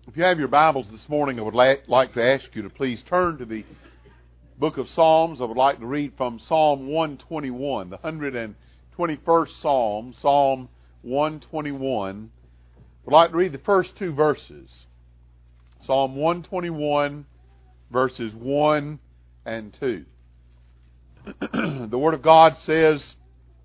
If you have your Bibles this morning, I would like to ask you to please turn to the book of Psalms. I would like to read from Psalm 121, the 121st Psalm, Psalm 121. I would like to read the first two verses. Psalm 121, verses 1 and 2. The Word of God says,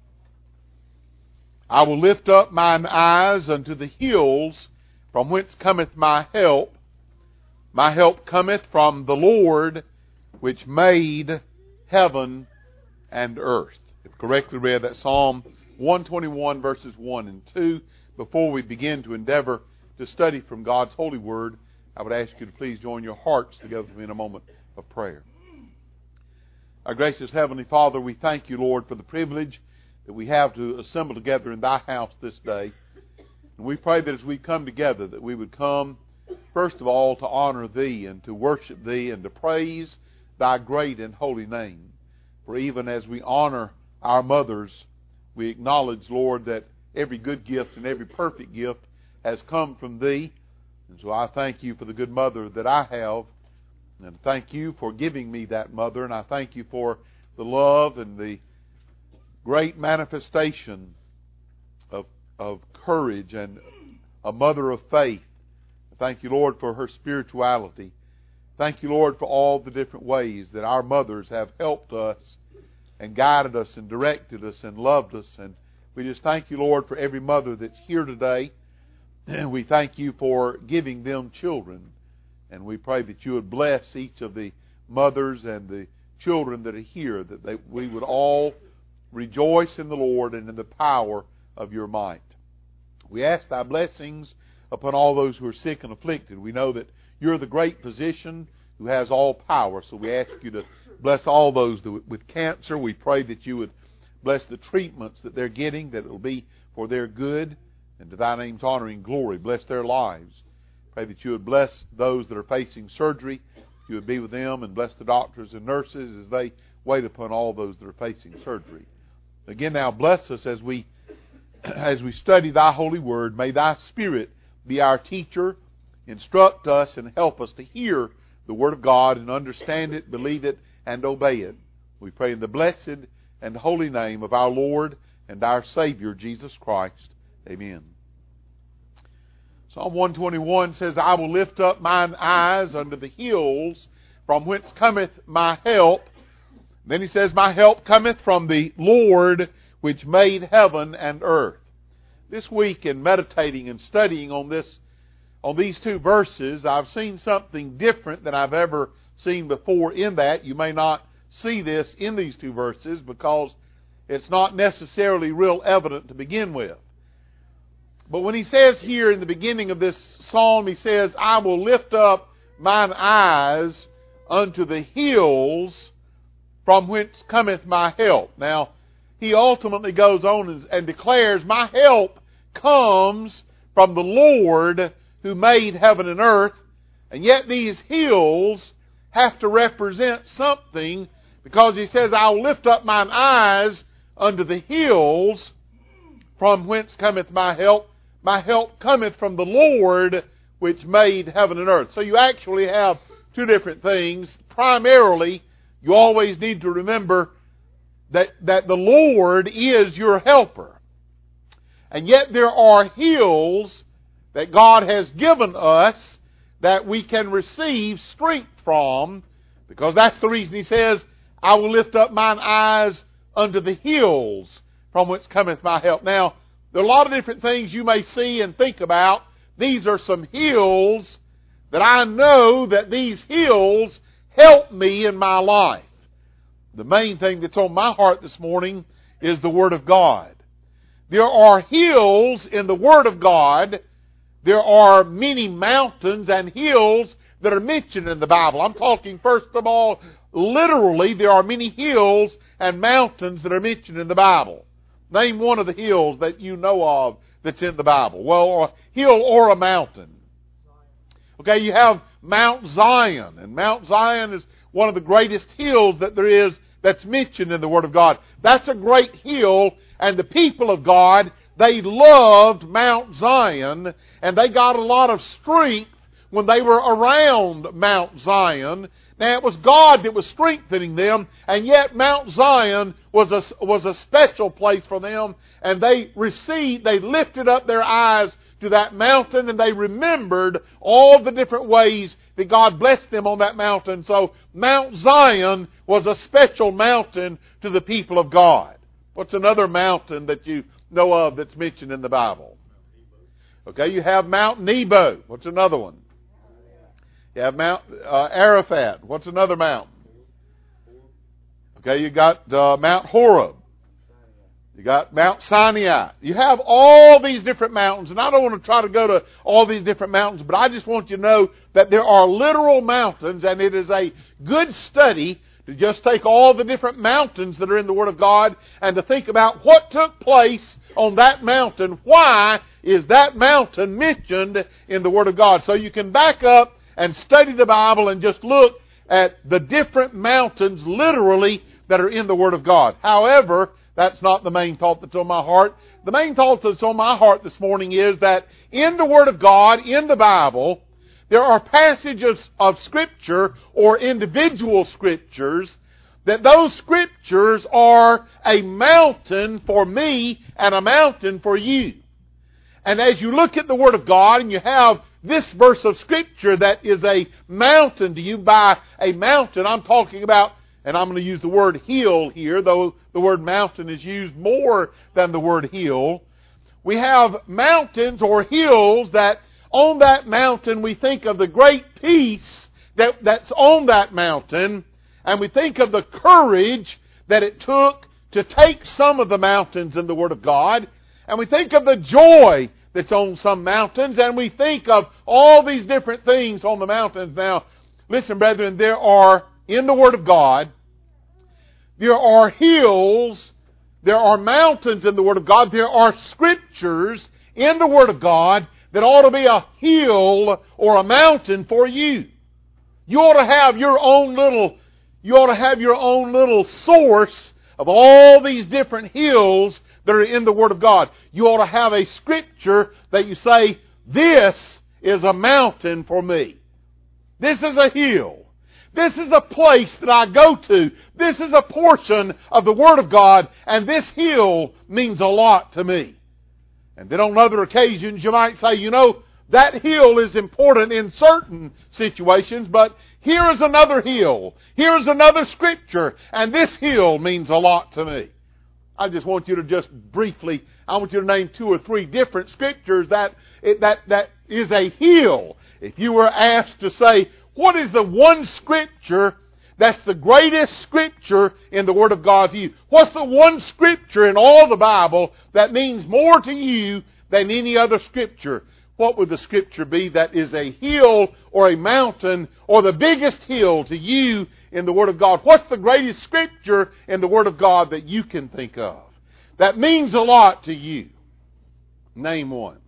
I will lift up mine eyes unto the hills, from whence cometh my help. My help cometh from the Lord, which made heaven and earth. If correctly read, that Psalm 121, verses 1 and 2. Before we begin to endeavor to study from God's holy word, I would ask you to please join your hearts together with me in a moment of prayer. Our gracious Heavenly Father, we thank you, Lord, for the privilege that we have to assemble together in thy house this day. And we pray that as we come together, that we would come, first of all, to honor thee and to worship thee and to praise thy great and holy name. For even as we honor our mothers, we acknowledge, Lord, that every good gift and every perfect gift has come from thee. And so I thank you for the good mother that I have. And thank you for giving me that mother. And I thank you for the love and the great manifestation of courage and a mother of faith. Thank you, Lord, for her spirituality. Thank you, Lord, for all the different ways that our mothers have helped us and guided us and directed us and loved us. And we just thank you, Lord, for every mother that's here today. And we thank you for giving them children. And we pray that you would bless each of the mothers and the children that are here, that we would all rejoice in the Lord and in the power of your might. We ask thy blessings upon all those who are sick and afflicted. We know that you're the great physician who has all power. So we ask you to bless all those with cancer. We pray that you would bless the treatments that they're getting, that it will be for their good and to thy name's honor and glory. Bless their lives. Pray that you would bless those that are facing surgery. You would be with them and bless the doctors and nurses as they wait upon all those that are facing surgery. Again, now bless us as we study thy holy word. May thy Spirit be our teacher, instruct us, and help us to hear the word of God and understand it, believe it, and obey it. We pray in the blessed and holy name of our Lord and our Savior, Jesus Christ. Amen. Psalm 121 says, I will lift up mine eyes unto the hills, from whence cometh my help. Then he says, my help cometh from the Lord, which made heaven and earth. This week, in meditating and studying on these two verses, I've seen something different than I've ever seen before in that. You may not see this in these two verses because it's not necessarily real evident to begin with. But when he says here in the beginning of this psalm, he says, I will lift up mine eyes unto the hills, from whence cometh my help. Now, he ultimately goes on and declares, my help comes from the Lord who made heaven and earth. And yet these hills have to represent something, because he says, I will lift up mine eyes unto the hills, from whence cometh my help. My help cometh from the Lord which made heaven and earth. So you actually have two different things. Primarily, you always need to remember that the Lord is your helper. And yet there are hills that God has given us that we can receive strength from, because that's the reason he says, I will lift up mine eyes unto the hills, from whence cometh my help. Now, there are a lot of different things you may see and think about. These are some hills that I know that these hills help me in my life. The main thing that's on my heart this morning is the Word of God. There are hills in the Word of God. There are many mountains and hills that are mentioned in the Bible. I'm talking, first of all, literally, there are many hills and mountains that are mentioned in the Bible. Name one of the hills that you know of that's in the Bible. Well, a hill or a mountain. Okay, you have Mount Zion. And Mount Zion is one of the greatest hills that there is that's mentioned in the Word of God. That's a great hill, and the people of God, they loved Mount Zion, and they got a lot of strength when they were around Mount Zion. Now, it was God that was strengthening them, and yet Mount Zion was a special place for them, and they lifted up their eyes to that mountain, and they remembered all the different ways that God blessed them on that mountain. So Mount Zion was a special mountain to the people of God. What's another mountain that you know of that's mentioned in the Bible? Okay, you have Mount Nebo. What's another one? You have Mount Arafat. What's another mountain? Okay, you got Mount Horeb. You got Mount Sinai. You have all these different mountains, and I don't want to try to go to all these different mountains, but I just want you to know that there are literal mountains, and it is a good study to just take all the different mountains that are in the Word of God and to think about what took place on that mountain. Why is that mountain mentioned in the Word of God? So you can back up and study the Bible and just look at the different mountains literally that are in the Word of God. However, that's not the main thought that's on my heart. The main thought that's on my heart this morning is that in the Word of God, in the Bible, there are passages of Scripture or individual Scriptures that those Scriptures are a mountain for me and a mountain for you. And as you look at the Word of God and you have this verse of Scripture that is a mountain to you, by a mountain, I'm talking about, and I'm going to use the word hill here, though the word mountain is used more than the word hill. We have mountains or hills that on that mountain we think of the great peace that's on that mountain, and we think of the courage that it took to take some of the mountains in the Word of God, and we think of the joy that's on some mountains, and we think of all these different things on the mountains. Now, listen, brethren, there are, in the Word of God, there are hills, there are mountains in the Word of God, there are Scriptures in the Word of God that ought to be a hill or a mountain for you. You ought to have your own little source of all these different hills that are in the Word of God. You ought to have a Scripture that you say, this is a mountain for me. This is a hill. This is a place that I go to. This is a portion of the Word of God, and this hill means a lot to me. And then on other occasions you might say, that hill is important in certain situations, but here is another hill. Here is another Scripture, and this hill means a lot to me. I just want you to just briefly, I want you to name 2 or 3 different Scriptures that is a hill. If you were asked to say, what is the one Scripture that's the greatest Scripture in the Word of God to you? What's the one Scripture in all the Bible that means more to you than any other Scripture? What would the Scripture be that is a hill or a mountain or the biggest hill to you in the Word of God? What's the greatest Scripture in the Word of God that you can think of that means a lot to you? Name one.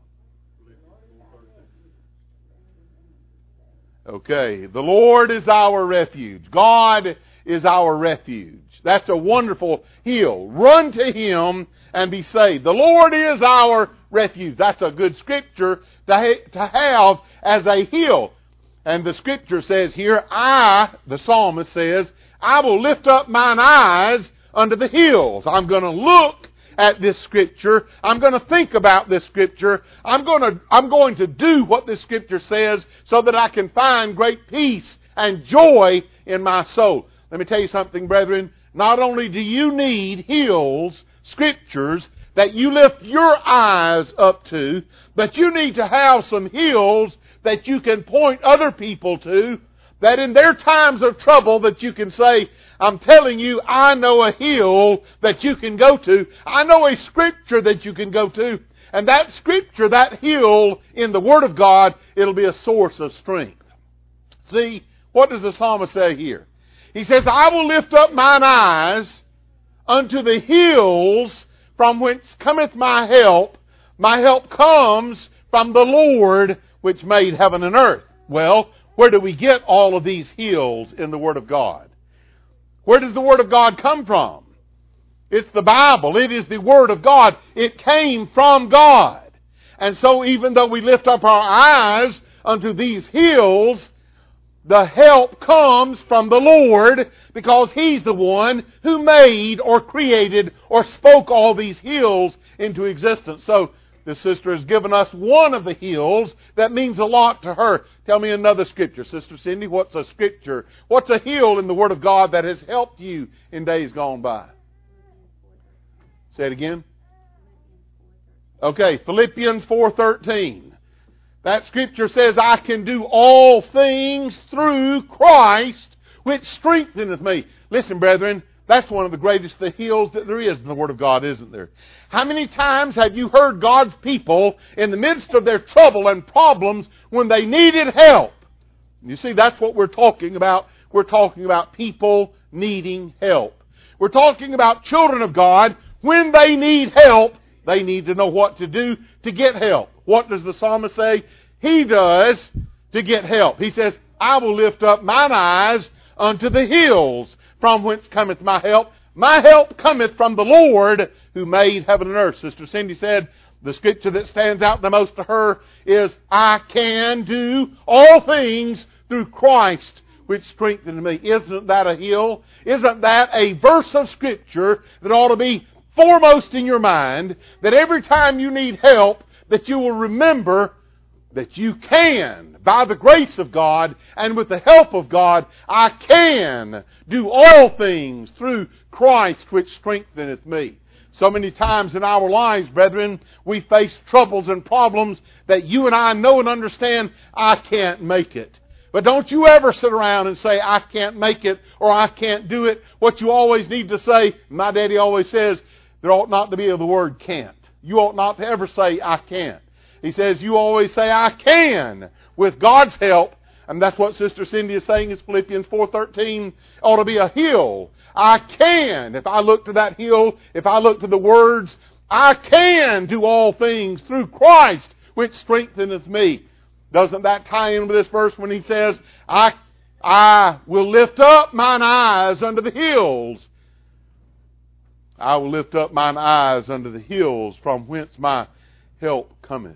Okay, the Lord is our refuge. God is our refuge. That's a wonderful hill. Run to Him and be saved. The Lord is our refuge. That's a good Scripture to have as a hill. And the Scripture says here, the psalmist says, I will lift up mine eyes unto the hills. I'm going to look at this Scripture. I'm going to think about this Scripture. I'm going to do what this Scripture says so that I can find great peace and joy in my soul. Let me tell you something, brethren. Not only do you need hills, Scriptures, that you lift your eyes up to, but you need to have some hills that you can point other people to, that in their times of trouble that you can say, I'm telling you, I know a hill that you can go to. I know a Scripture that you can go to. And that Scripture, that hill in the Word of God, it'll be a source of strength. See, what does the psalmist say here? He says, I will lift up mine eyes unto the hills from whence cometh my help. My help comes from the Lord which made heaven and earth. Well, where do we get all of these hills in the Word of God? Where does the Word of God come from? It's the Bible. It is the Word of God. It came from God. And so even though we lift up our eyes unto these hills, the help comes from the Lord, because He's the one who made or created or spoke all these hills into existence. So the sister has given us one of the hills that means a lot to her. Tell me another scripture, Sister Cindy. What's a scripture? What's a hill in the Word of God that has helped you in days gone by? Say it again. Okay, Philippians 4:13. That scripture says, I can do all things through Christ, which strengtheneth me. Listen, brethren, that's one of the greatest hills that there is in the Word of God, isn't there? How many times have you heard God's people in the midst of their trouble and problems when they needed help? You see, that's what we're talking about. We're talking about people needing help. We're talking about children of God. When they need help, they need to know what to do to get help. What does the psalmist say? He does to get help. He says, I will lift up mine eyes unto the hills, from whence cometh my help. My help cometh from the Lord who made heaven and earth. Sister Cindy said the scripture that stands out the most to her is, I can do all things through Christ which strengthened me. Isn't that a hill? Isn't that a verse of scripture that ought to be foremost in your mind, that every time you need help, that you will remember that you can, by the grace of God and with the help of God, I can do all things through Christ which strengtheneth me. So many times in our lives, brethren, we face troubles and problems that you and I know and understand, I can't make it. But don't you ever sit around and say, I can't make it, or I can't do it. What you always need to say, my daddy always says, there ought not to be the word can't. You ought not to ever say, I can't. He says, you always say, I can, with God's help. And that's what Sister Cindy is saying, is Philippians 4:13 ought to be a hill. I can. If I look to that hill, if I look to the words, I can do all things through Christ, which strengtheneth me. Doesn't that tie in with this verse when he says, I will lift up mine eyes unto the hills. I will lift up mine eyes unto the hills, from whence my help cometh.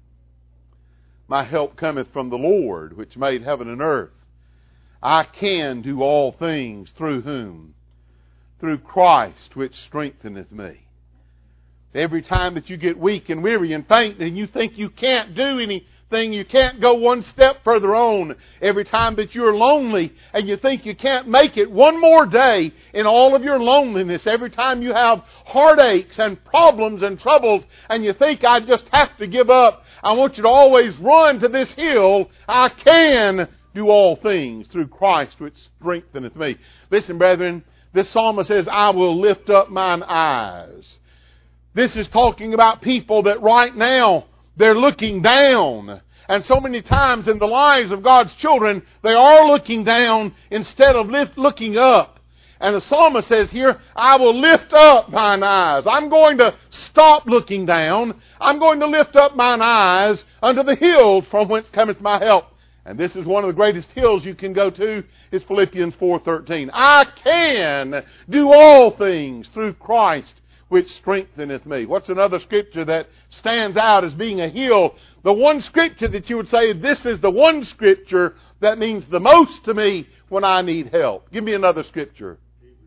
My help cometh from the Lord, which made heaven and earth. I can do all things through whom? Through Christ, which strengtheneth me. Every time that you get weak and weary and faint and you think you can't do anything, you can't go one step further on. Every time that you're lonely and you think you can't make it one more day in all of your loneliness. Every time you have heartaches and problems and troubles and you think, I just have to give up. I want you to always run to this hill. I can do all things through Christ which strengtheneth me. Listen, brethren, this psalmist says, I will lift up mine eyes. This is talking about people that right now, they're looking down. And so many times in the lives of God's children, they are looking down instead of looking up. And the psalmist says here, I will lift up mine eyes. I'm going to stop looking down. I'm going to lift up mine eyes unto the hills from whence cometh my help. And this is one of the greatest hills you can go to, is Philippians 4:13. I can do all things through Christ which strengtheneth me. What's another scripture that stands out as being a hill? The one scripture that you would say, this is the one scripture that means the most to me when I need help. Give me another scripture.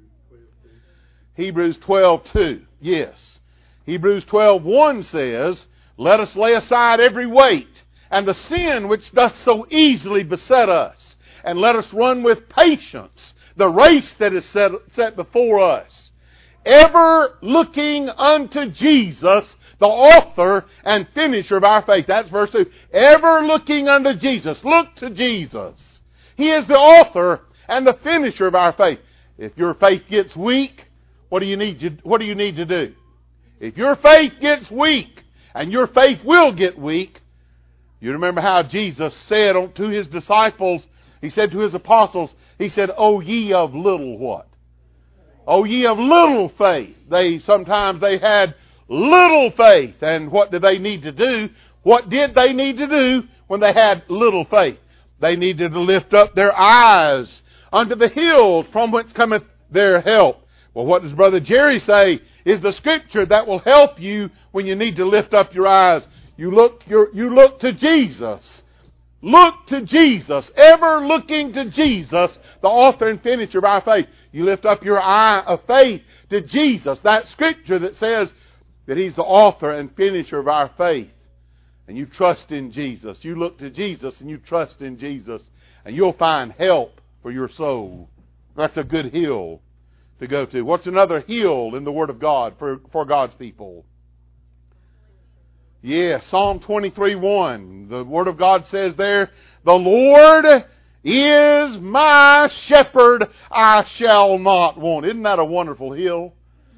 Hebrews 12:2. Yes. Hebrews 12:1 says, let us lay aside every weight and the sin which doth so easily beset us, and let us run with patience the race that is set before us, ever looking unto Jesus, the author and finisher of our faith. That's verse 2. Ever looking unto Jesus. Look to Jesus. He is the author and the finisher of our faith. If your faith gets weak, what do you need to do? If your faith gets weak, and your faith will get weak, you remember how Jesus said to His disciples, He said to His apostles, He said, O ye of little what? O ye of little faith. Sometimes they had little faith. And what did they need to do? What did they need to do when they had little faith? They needed to lift up their eyes unto the hills from whence cometh their help. Well, what does Brother Jerry say is the scripture that will help you when you need to lift up your eyes? You look to Jesus, look to Jesus, ever looking to Jesus, the author and finisher of our faith. You lift up your eye of faith to Jesus, that scripture that says that He's the author and finisher of our faith. And you trust in Jesus. You look to Jesus and you trust in Jesus. And you'll find help for your soul. That's a good hill to go to. What's another hill in the Word of God for God's people? Yeah, Psalm 23:1. The Word of God says there, the Lord is my shepherd, I shall not want. Isn't that a wonderful hill?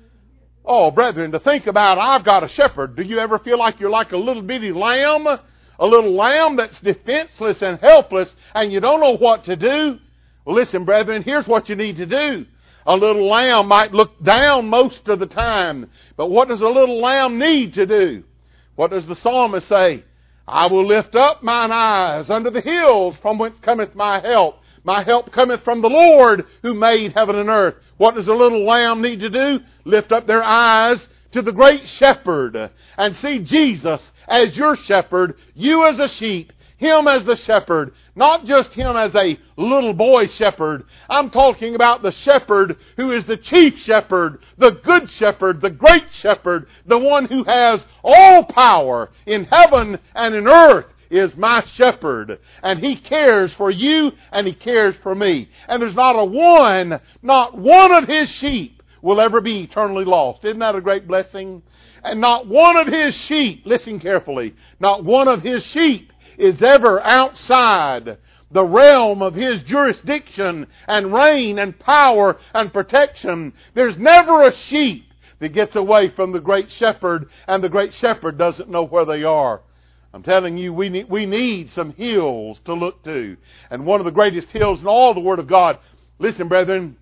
Oh, brethren, to think about, I've got a shepherd. Do you ever feel like you're like a little bitty lamb? A little lamb that's defenseless and helpless, and you don't know what to do? Well, listen, brethren, here's what you need to do. A little lamb might look down most of the time, but what does a little lamb need to do? What does the psalmist say? I will lift up mine eyes unto the hills, from whence cometh my help. My help cometh from the Lord who made heaven and earth. What does a little lamb need to do? Lift up their eyes to the great shepherd and see Jesus as your shepherd, you as a sheep, Him as the shepherd, not just Him as a little boy shepherd. I'm talking about the shepherd who is the chief shepherd, the good shepherd, the great shepherd, the one who has all power in heaven and in earth is my shepherd. And He cares for you and He cares for me. And there's not one of His sheep will ever be eternally lost. Isn't that a great blessing? And not one of His sheep, listen carefully, not one of His sheep is ever outside the realm of His jurisdiction and reign and power and protection. There's never a sheep that gets away from the great shepherd, and the great shepherd doesn't know where they are. I'm telling you, we need some hills to look to. And one of the greatest hills in all the Word of God, listen, brethren,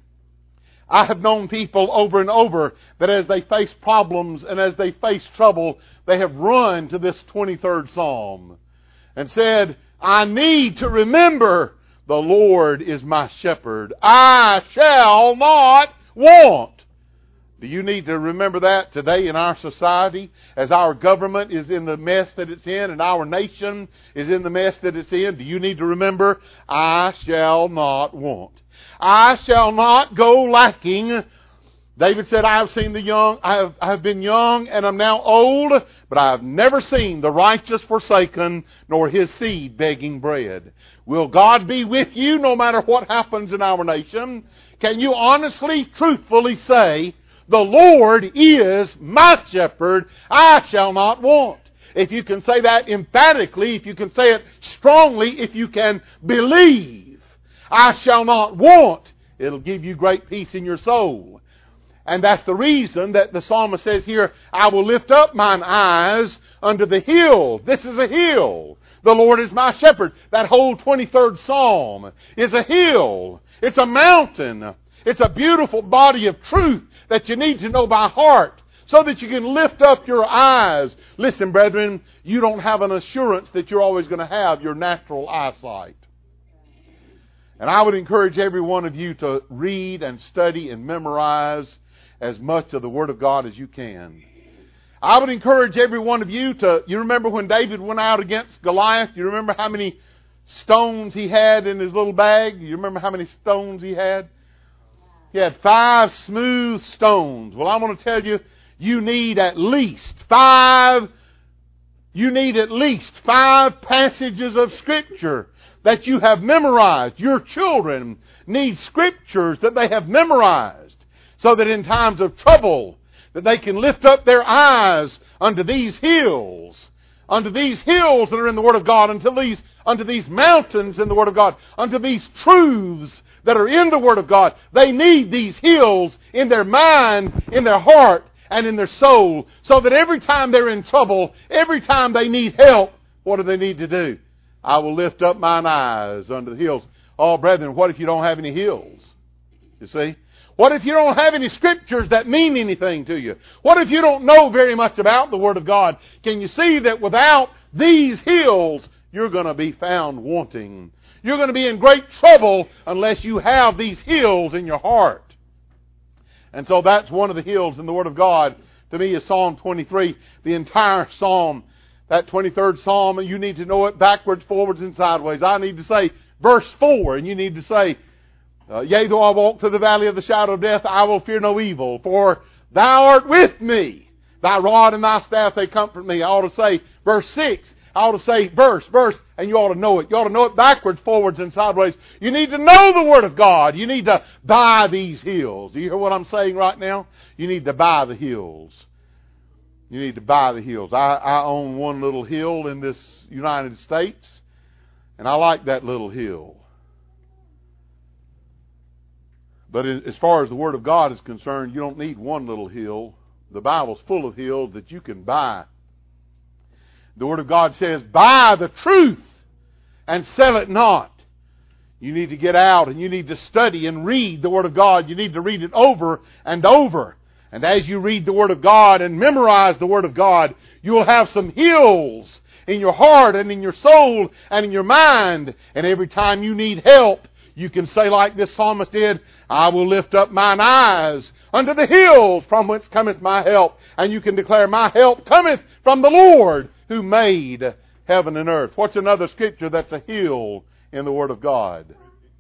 I have known people over and over that as they face problems and as they face trouble, they have run to this 23rd Psalm and said, I need to remember the Lord is my shepherd. I shall not want. Do you need to remember that today in our society as our government is in the mess that it's in and our nation is in the mess that it's in? Do you need to remember, I shall not want. I shall not go lacking. David said, I have seen the young, I have been young and I'm now old, but I have never seen the righteous forsaken, nor his seed begging bread. Will God be with you no matter what happens in our nation? Can you honestly, truthfully say, the Lord is my shepherd, I shall not want? If you can say that emphatically, if you can say it strongly, if you can believe, I shall not want, it'll give you great peace in your soul. And that's the reason that the psalmist says here, I will lift up mine eyes unto the hill. This is a hill. The Lord is my shepherd. That whole 23rd Psalm is a hill. It's a mountain. It's a beautiful body of truth that you need to know by heart so that you can lift up your eyes. Listen, brethren, you don't have an assurance that you're always going to have your natural eyesight. And I would encourage every one of you to read and study and memorize as much of the Word of God as you can. I would encourage every one of you to, you remember when David went out against Goliath? You remember how many stones he had in his little bag? You remember how many stones he had? He had 5 smooth stones. Well, I'm going to tell you, you need at least 5 passages of Scripture that you have memorized. Your children need Scriptures that they have memorized so that in times of trouble that they can lift up their eyes unto these hills that are in the Word of God, unto these mountains in the Word of God, unto these truths that are in the Word of God. They need these hills in their mind, in their heart, and in their soul, so that every time they're in trouble, every time they need help, what do they need to do? I will lift up mine eyes unto the hills. Oh, brethren, what if you don't have any hills? You see? What if you don't have any Scriptures that mean anything to you? What if you don't know very much about the Word of God? Can you see that without these hills, you're going to be found wanting? You're going to be in great trouble unless you have these hills in your heart. And so that's one of the hills in the Word of God. To me is Psalm 23. The entire Psalm That 23rd Psalm, you need to know it backwards, forwards, and sideways. I need to say verse 4, and you need to say, yea, though I walk through the valley of the shadow of death, I will fear no evil, for thou art with me. Thy rod and thy staff, they comfort me. I ought to say verse 6. I ought to say verse, and you ought to know it. You ought to know it backwards, forwards, and sideways. You need to know the Word of God. You need to buy these hills. Do you hear what I'm saying right now? You need to buy the hills. You need to buy the hills. I own one little hill in this United States, and I like that little hill. But as far as the Word of God is concerned, you don't need one little hill. The Bible's full of hills that you can buy. The Word of God says, buy the truth and sell it not. You need to get out and you need to study and read the Word of God. You need to read it over and over. And as you read the Word of God and memorize the Word of God, you'll have some hills in your heart and in your soul and in your mind. And every time you need help, you can say like this psalmist did, I will lift up mine eyes unto the hills from whence cometh my help. And you can declare, my help cometh from the Lord who made heaven and earth. What's another scripture that's a hill in the Word of God?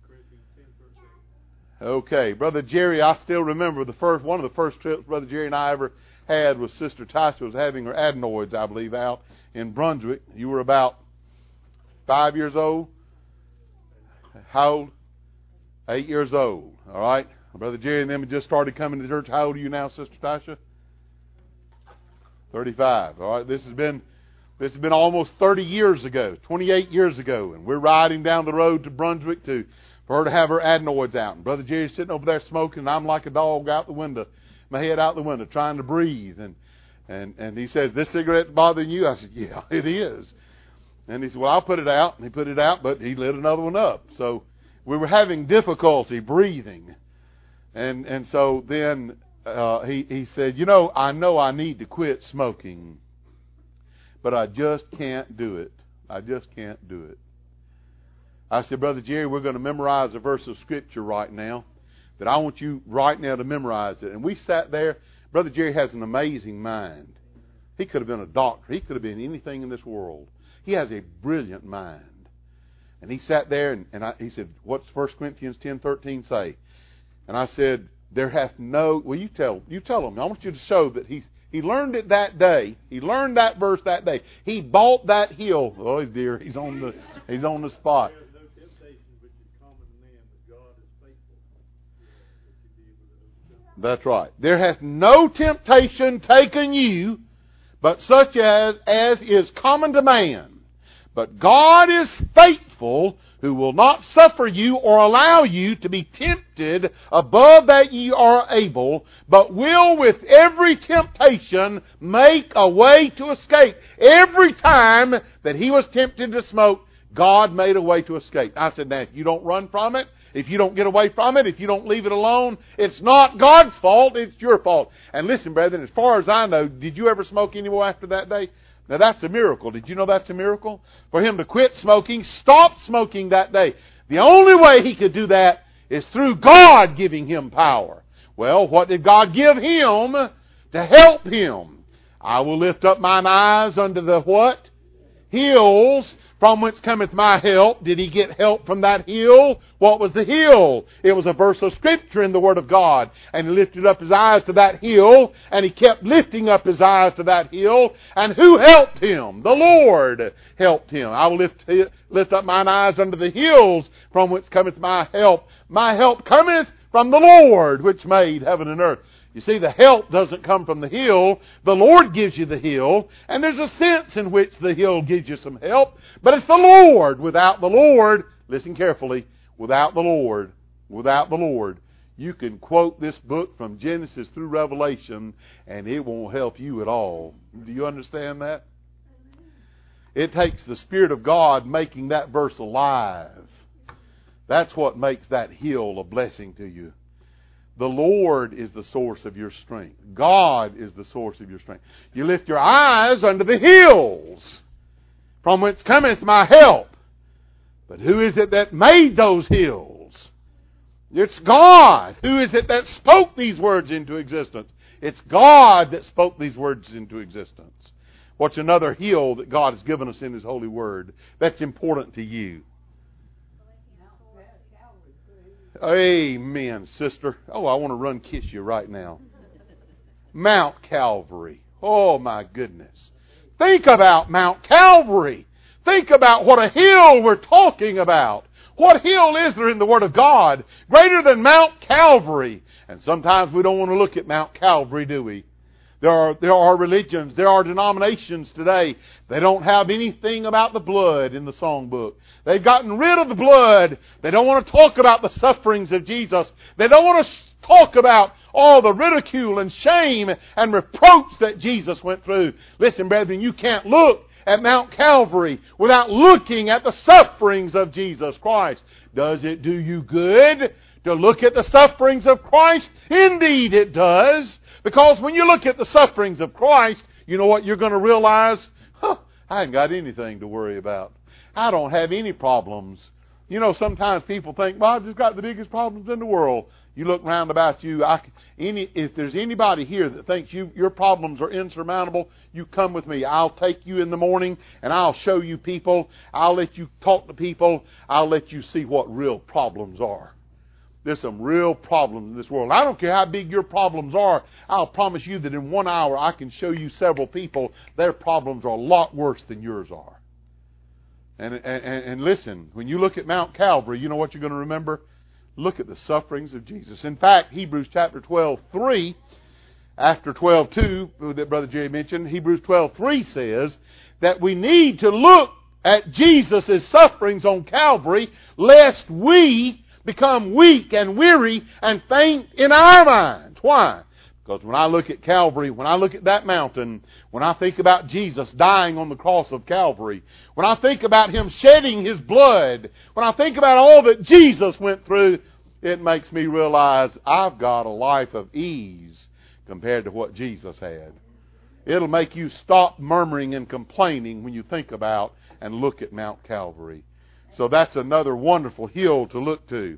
Okay, Brother Jerry, I still remember one of the first trips Brother Jerry and I ever had was Sister Tasha was having her adenoids, I believe, out in Brunswick. You were about 5 years old. How old? 8 years old. All right. Brother Jerry and them had just started coming to church. How old are you now, Sister Tasha? 35. All right. This has been almost 30 years ago, 28 years ago, and we're riding down the road to Brunswick for her to have her adenoids out. And Brother Jerry's sitting over there smoking, and I'm like a dog out the window, my head out the window, trying to breathe. And he says, this cigarette bothering you? I said, yeah, it is. And he said, well, I'll put it out. And he put it out, but he lit another one up. So we were having difficulty breathing. And so then he said, I know I need to quit smoking, but I just can't do it. I just can't do it. I said, Brother Jerry, we're going to memorize a verse of Scripture right now, that I want you right now to memorize it. And we sat there. Brother Jerry has an amazing mind. He could have been a doctor. He could have been anything in this world. He has a brilliant mind. And he sat there and he said, what's 1 Corinthians 10:13 say? And I said, there hath no... Well, you tell him. I want you to show that he learned it that day. He learned that verse that day. He bought that hill. Oh dear, he's on the spot. That's right. There hath no temptation taken you, but such as is common to man. But God is faithful, who will not suffer you or allow you to be tempted above that ye are able, but will with every temptation make a way to escape. Every time that he was tempted to smoke, God made a way to escape. I said, now, if you don't run from it, if you don't get away from it, if you don't leave it alone, it's not God's fault, it's your fault. And listen, brethren, as far as I know, did you ever smoke anymore after that day? Now that's a miracle. Did you know that's a miracle? For him to quit smoking, stop smoking that day. The only way he could do that is through God giving him power. Well, what did God give him to help him? I will lift up mine eyes unto the what? Hills. From whence cometh my help? Did he get help from that hill? What was the hill? It was a verse of Scripture in the Word of God. And he lifted up his eyes to that hill, and he kept lifting up his eyes to that hill. And who helped him? The Lord helped him. I will lift up mine eyes unto the hills, from whence cometh my help. My help cometh from the Lord, which made heaven and earth. You see, the help doesn't come from the hill. The Lord gives you the hill. And there's a sense in which the hill gives you some help. But it's the Lord. Without the Lord, listen carefully, without the Lord, you can quote this book from Genesis through Revelation, and it won't help you at all. Do you understand that? It takes the Spirit of God making that verse alive. That's what makes that hill a blessing to you. The Lord is the source of your strength. God is the source of your strength. You lift your eyes unto the hills, from whence cometh my help. But who is it that made those hills? It's God. Who is it that spoke these words into existence? It's God that spoke these words into existence. What's another hill that God has given us in His holy word that's important to you? Amen, sister. Oh, I want to run kiss you right now. Mount Calvary. Oh, my goodness. Think about Mount Calvary. Think about what a hill we're talking about. What hill is there in the Word of God greater than Mount Calvary? And sometimes we don't want to look at Mount Calvary, do we? There are religions, there are denominations today. They don't have anything about the blood in the songbook. They've gotten rid of the blood. They don't want to talk about the sufferings of Jesus. They don't want to talk about all the ridicule and shame and reproach that Jesus went through. Listen, brethren, you can't look at Mount Calvary without looking at the sufferings of Jesus Christ. Does it do you good to look at the sufferings of Christ? Indeed it does. Because when you look at the sufferings of Christ, you know what you're going to realize? I ain't got anything to worry about. I don't have any problems. You know, sometimes people think, well, I've just got the biggest problems in the world. You look round about you. If there's anybody here that thinks your problems are insurmountable, you come with me. I'll take you in the morning and I'll show you people. I'll let you talk to people. I'll let you see what real problems are. There's some real problems in this world. I don't care how big your problems are. I'll promise you that in 1 hour I can show you several people. Their problems are a lot worse than yours are. And listen, when you look at Mount Calvary, you know what you're going to remember? Look at the sufferings of Jesus. In fact, Hebrews chapter 12:3, after 12:2 that Brother Jerry mentioned, Hebrews 12:3 says that we need to look at Jesus' sufferings on Calvary lest we become weak and weary and faint in our minds. Why? Because when I look at Calvary, when I look at that mountain, when I think about Jesus dying on the cross of Calvary, when I think about Him shedding His blood, when I think about all that Jesus went through, it makes me realize I've got a life of ease compared to what Jesus had. It'll make you stop murmuring and complaining when you think about and look at Mount Calvary. So that's another wonderful hill to look to.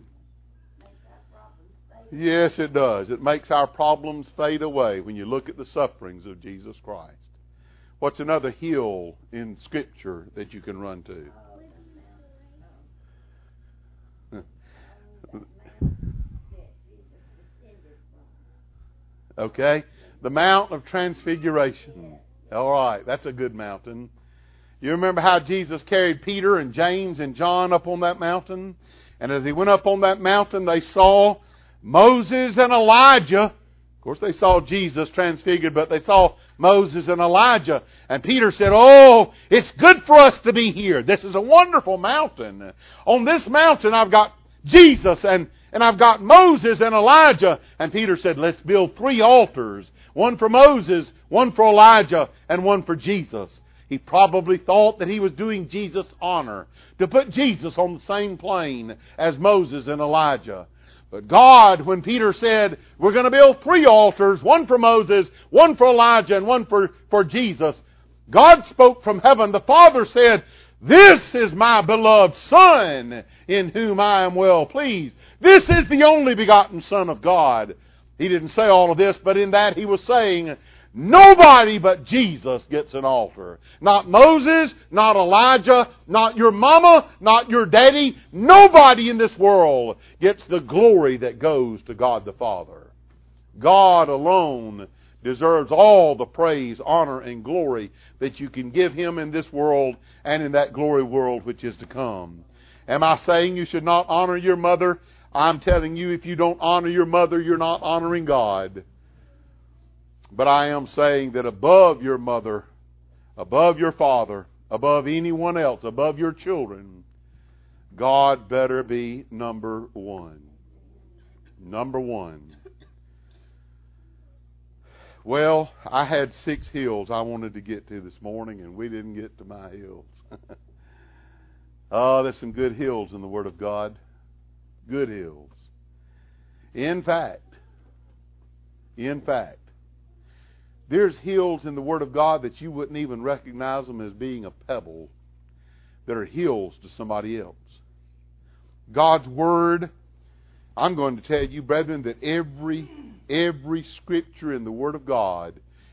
Yes, it does. It makes our problems fade away when you look at the sufferings of Jesus Christ. What's another hill in Scripture that you can run to? Okay. The Mount of Transfiguration. All right. That's a good mountain. You remember how Jesus carried Peter and James and John up on that mountain? And as they went up on that mountain, they saw Moses and Elijah. Of course, they saw Jesus transfigured, but they saw Moses and Elijah. And Peter said, oh, it's good for us to be here. This is a wonderful mountain. On this mountain, I've got Jesus and I've got Moses and Elijah. And Peter said, let's build 3 altars. One for Moses, one for Elijah, and one for Jesus. He probably thought that he was doing Jesus honor to put Jesus on the same plane as Moses and Elijah. But God, when Peter said, we're going to build 3 altars, one for Moses, one for Elijah, and one for Jesus, God spoke from heaven. The Father said, this is my beloved Son, in whom I am well pleased. This is the only begotten Son of God. He didn't say all of this, but in that He was saying, nobody but Jesus gets an altar. Not Moses, not Elijah, not your mama, not your daddy. Nobody in this world gets the glory that goes to God the Father. God alone deserves all the praise, honor, and glory that you can give Him in this world and in that glory world which is to come. Am I saying you should not honor your mother? I'm telling you, if you don't honor your mother, you're not honoring God. But I am saying that above your mother, above your father, above anyone else, above your children, God better be number one. Number one. Well, I had 6 hills I wanted to get to this morning, and we didn't get to my hills. Oh, there's some good hills in the Word of God. Good hills. In fact, there's hills in the Word of God that you wouldn't even recognize them as being a pebble, that are hills to somebody else. God's Word, I'm going to tell you, brethren, that every Scripture in the Word of God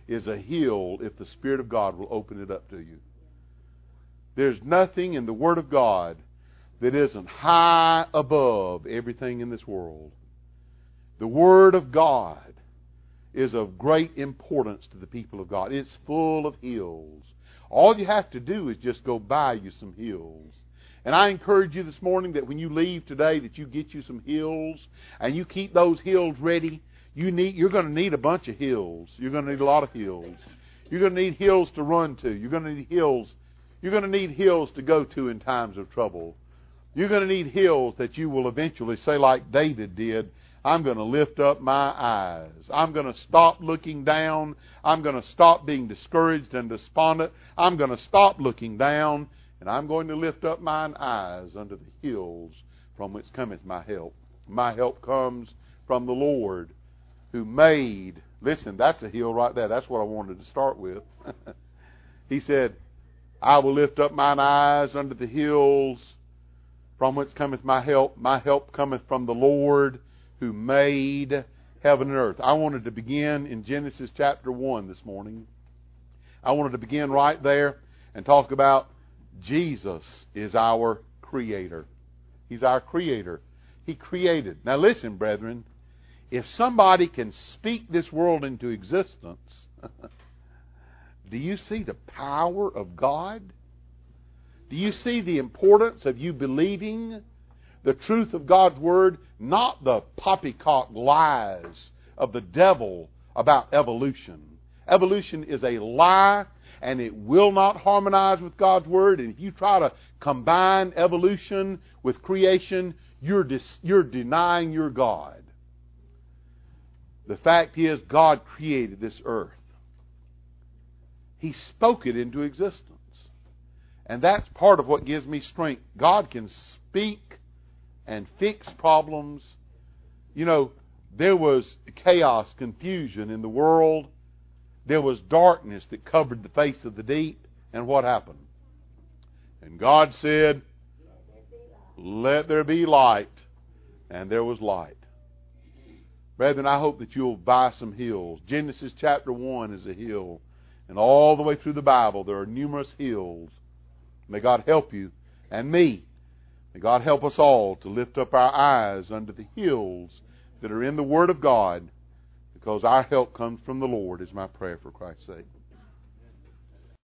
is a hill if the Spirit of God will open it up to you. There's nothing in the Word of God that isn't high above everything in this world. The Word of God is of great importance to the people of God. It's full of hills. All you have to do is just go buy you some hills. And I encourage you this morning that when you leave today, that you get you some hills, and you keep those hills ready. You're going to need a bunch of hills. You're going to need a lot of hills. You're going to need hills to run to. You're going to need hills. You're going to need hills to go to in times of trouble. You're going to need hills that you will eventually say like David did, I'm going to lift up my eyes. I'm going to stop looking down. I'm going to stop being discouraged and despondent. I'm going to stop looking down, and I'm going to lift up mine eyes unto the hills from which cometh my help. My help comes from the Lord who made, listen, that's a hill right there. That's what I wanted to start with. He said, I will lift up mine eyes unto the hills from whence cometh my help. My help cometh from the Lord who made heaven and earth. I wanted to begin in Genesis chapter 1 this morning. I wanted to begin right there and talk about Jesus is our Creator. He's our Creator. He created. Now listen, brethren, if somebody can speak this world into existence, do you see the power of God? Do you see the importance of you believing the truth of God's Word, not the poppycock lies of the devil about evolution? Evolution is a lie, and it will not harmonize with God's Word. And if you try to combine evolution with creation, you're denying your God. The fact is, God created this earth. He spoke it into existence. And that's part of what gives me strength. God can speak and fix problems. You know, there was chaos, confusion in the world. There was darkness that covered the face of the deep. And what happened? And God said, let there be light. And there was light. Brethren, I hope that you'll buy some hills. Genesis chapter 1 is a hill. And all the way through the Bible, there are numerous hills. May God help you and me. May God help us all to lift up our eyes unto the hills that are in the Word of God, because our help comes from the Lord, is my prayer for Christ's sake.